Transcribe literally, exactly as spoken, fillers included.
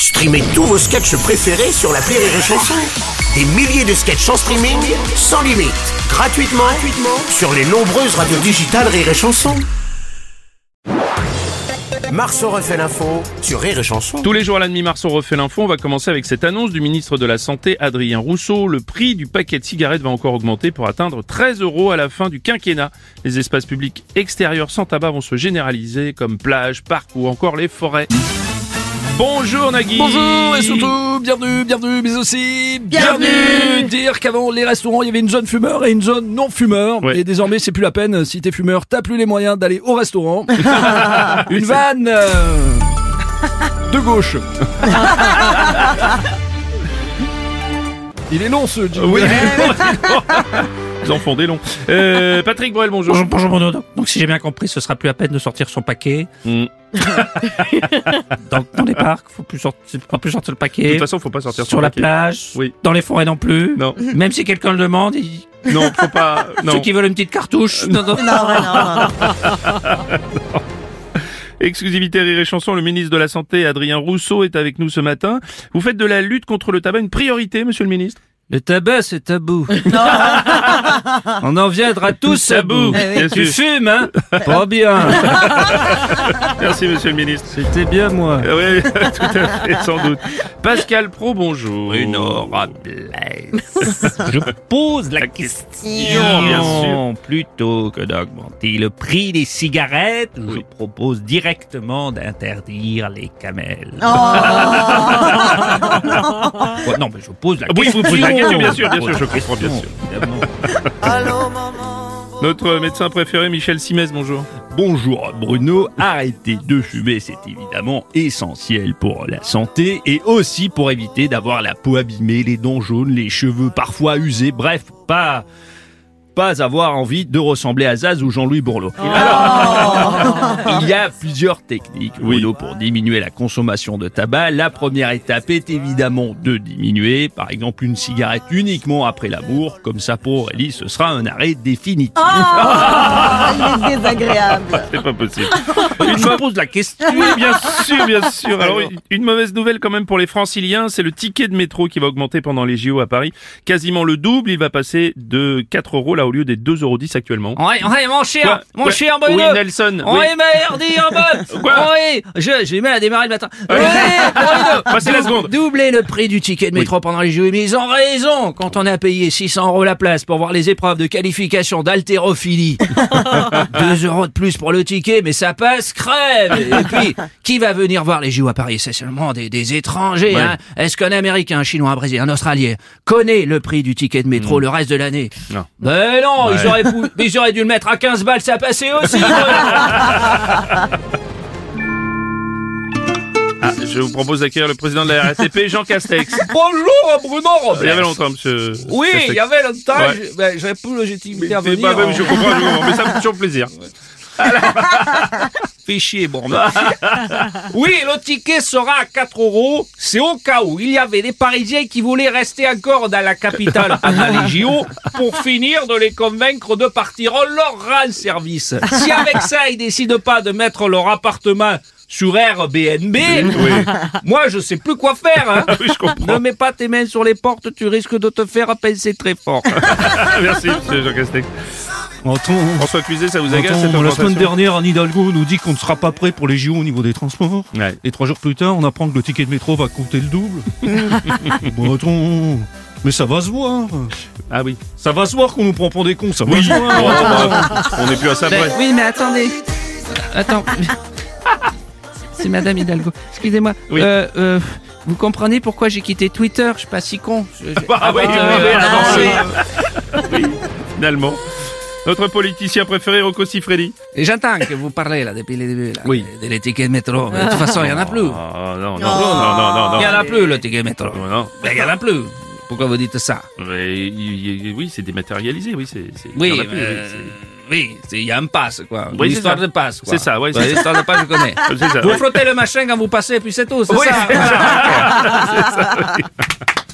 Streamez tous vos sketchs préférés sur l'appli Rire et Chanson. Des milliers de sketchs en streaming, sans limite, gratuitement, gratuitement sur les nombreuses radios digitales Rire et Chanson. Marceau refait l'info sur Rire et Chanson. Tous les jours à la demi, Marceau refait l'info. On va commencer avec cette annonce du ministre de la Santé, Adrien Rousseau. Le prix du paquet de cigarettes va encore augmenter pour atteindre treize euros à la fin du quinquennat. Les espaces publics extérieurs sans tabac vont se généraliser, comme plages, parcs ou encore les forêts. Bonjour Nagui. Bonjour et surtout, bienvenue, bienvenue, mais aussi bienvenue, bienvenue. Dire qu'avant les restaurants, il y avait une zone fumeur et une zone non fumeur. Ouais. Et désormais, c'est plus la peine. Si t'es fumeur, t'as plus les moyens d'aller au restaurant. Une vanne euh, de gauche. Il est long ce jingle. Oui, ils en font des longs. Euh, Patrick Bruel, bonjour. Bonjour, bonjour Bruno. Donc si j'ai bien compris, ce sera plus la peine de sortir son paquet. Mm. dans, dans les parcs, faut plus sortir, faut plus sortir le paquet. De toute façon, faut pas sortir sur la plage. Oui. Dans les forêts non plus. Non. Même si quelqu'un le demande. Il... Non, faut pas. Non. Ceux qui veulent une petite cartouche. Euh, non, non, non, non, non, non. Exclusivité Rire et Chanson, le ministre de la Santé, Adrien Rousseau, est avec nous ce matin. Vous faites de la lutte contre le tabac une priorité, monsieur le ministre ? Le tabac, c'est tabou. On en viendra tous à bout. Eh oui. Tu fumes, hein? Pas bien. Merci, monsieur le ministre. C'était bien, moi. Oui, tout à fait, sans doute. Pascal Pro, bonjour. Bruno Robles. Je pose la, la question, question, bien sûr. Plutôt que d'augmenter le prix des cigarettes, oui. Je propose directement d'interdire les camels. Oh. Ouais, non, mais je pose la oui, question. Vous posez la question, bien sûr, bien sûr, je comprends, bien sûr. Allô, maman. Notre médecin préféré, Michel Simès, bonjour. Bonjour Bruno, arrêter de fumer, c'est évidemment essentiel pour la santé et aussi pour éviter d'avoir la peau abîmée, les dents jaunes, les cheveux parfois usés, bref, pas... pas avoir envie de ressembler à Zaz ou Jean-Louis Bourlot. Oh. Alors, il y a plusieurs techniques, Bruno, oui. pour diminuer la consommation de tabac. La première étape est évidemment de diminuer, par exemple, une cigarette uniquement après l'amour. Comme ça, pour Aurélie, ce sera un arrêt définitif. Oh, il est désagréable. C'est pas possible. Une Je pose la question. Oui, bien sûr, bien sûr. Alors, une, une mauvaise nouvelle quand même pour les franciliens, c'est le ticket de métro qui va augmenter pendant les J O à Paris. Quasiment le double, il va passer de quatre euros là au lieu des deux euros dix actuellement. Ouais, ouais, mon cher, Quoi mon Quoi cher Bruno. Oui, Nelson. Oui, oui. merdi en mode. Quoi Oui, je, j'ai mal à démarrer le matin. Oui, Bruno. Passez la seconde. Doubler le prix du ticket de métro oui. pendant les Jeux, mais ils ont raison. Quand on a payé six cents euros la place pour voir les épreuves de qualification d'haltérophilie. deux euros de plus pour le ticket, mais ça passe crème. Et puis, qui va venir voir les Jeux à Paris? C'est seulement des, des étrangers, ouais. hein. Est-ce qu'un Américain, un Chinois, un Brésilien, un Australien connaît le prix du ticket de métro mmh. le reste de l'année? Non. Ben non, ouais. ils auraient pu... Mais j'aurais dû le mettre à quinze balles, ça passait aussi. Ah, je vous propose d'accueillir le président de la R A T P, Jean Castex. Bonjour Bruno Robles. Il y avait longtemps, monsieur. Oui, Castex. il y avait longtemps. Ouais. Je, ben, j'avais plus légitimité à venir. Bah, même, je comprends, je comprends, mais ça me fait toujours plaisir. Fais chier, bon. Oui, le ticket sera à quatre euros. C'est au cas où il y avait des Parisiens qui voulaient rester encore dans la capitale pendant les J O pour finir de les convaincre de partir. On leur rend service. Si avec ça, ils décident pas de mettre leur appartement sur Airbnb, oui. moi je sais plus quoi faire. Hein. Oui, je comprends. Ne mets pas tes mains sur les portes, tu risques de te faire pincer très fort. Merci, monsieur Jean Castex. Attends, François Cluzet, ça vous agace attends, cette la augmentation? semaine dernière, Anne Hidalgo nous dit qu'on ne sera pas prêt pour les J O au niveau des transports. Ouais. Et trois jours plus tard, on apprend que le ticket de métro va coûter le double. Bon, attends, mais ça va se voir. Ah oui. Ça va se voir qu'on nous prend pour des cons, ça va oui. se voir. Bon, attends, bah, on n'est plus à ça près. Oui, mais attendez. Attends. C'est Madame Hidalgo. Excusez-moi. Oui. Euh, euh, vous comprenez pourquoi j'ai quitté Twitter? Je suis pas si con. Je, je... Ah oui, euh, oui, ah, oui, oui, finalement. Notre politicien préféré, Rocco Siffredi. Et j'entends que vous parlez là depuis le début là, oui. de, de les tickets de métro. De toute façon, il n'y en a plus. Oh, non, non, non, non, non, non. Il n'y en a plus, le ticket de métro. Non, non. Il n'y en a plus. Pourquoi vous dites ça? Mais, oui, c'est dématérialisé, oui. C'est, c'est, oui, il y en a plus, euh, oui, il y a un passe, quoi. Oui, l'histoire de passe, quoi. C'est ça, oui. Ouais, l'histoire de passe, je connais. C'est ça, vous oui. frottez le machin quand vous passez, puis c'est tout, c'est oui, ça. c'est ça. C'est ça, oui.